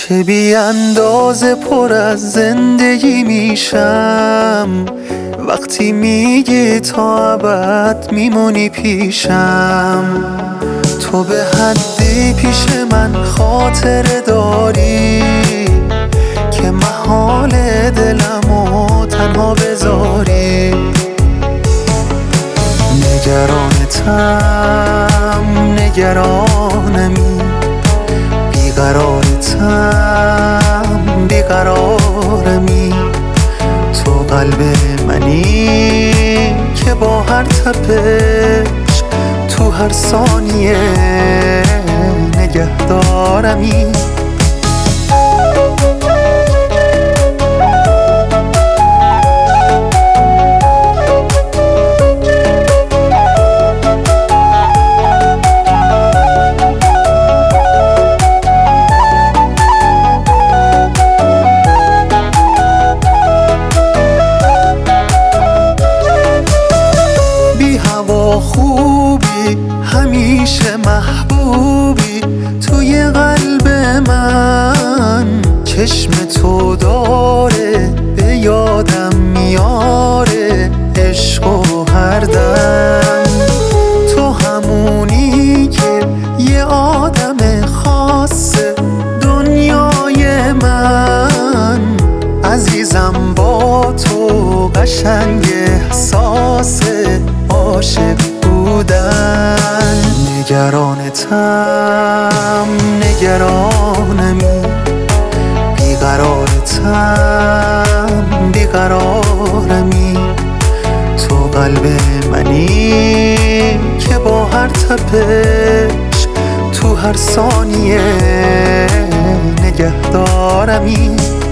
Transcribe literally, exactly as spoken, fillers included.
چه بی اندازه پر از زندگی میشم وقتی میگی تا ابد میمونی پیشم. تو به حدی پیش من خاطره داری که محال دلمو تنها بذاری. نگرانتم نگرانمی، بیقرارتم بیقرارمی. تو قلب منی که با هر تپش تو هر ثانیه نگهدارمی. خوبی همیشه محبوبی توی قلب من، چشم تو داره به یادم میاره عشق و هر دم. تو همونی که یه آدم خاصه دنیای من، عزیزم با تو قشنگ احساس عاشق بودن. نگرانتم نگرانمی، بیقرارتم بیقرارمی. تو قلب منی که با هر تپش تو هر ثانیه نگهدارمی.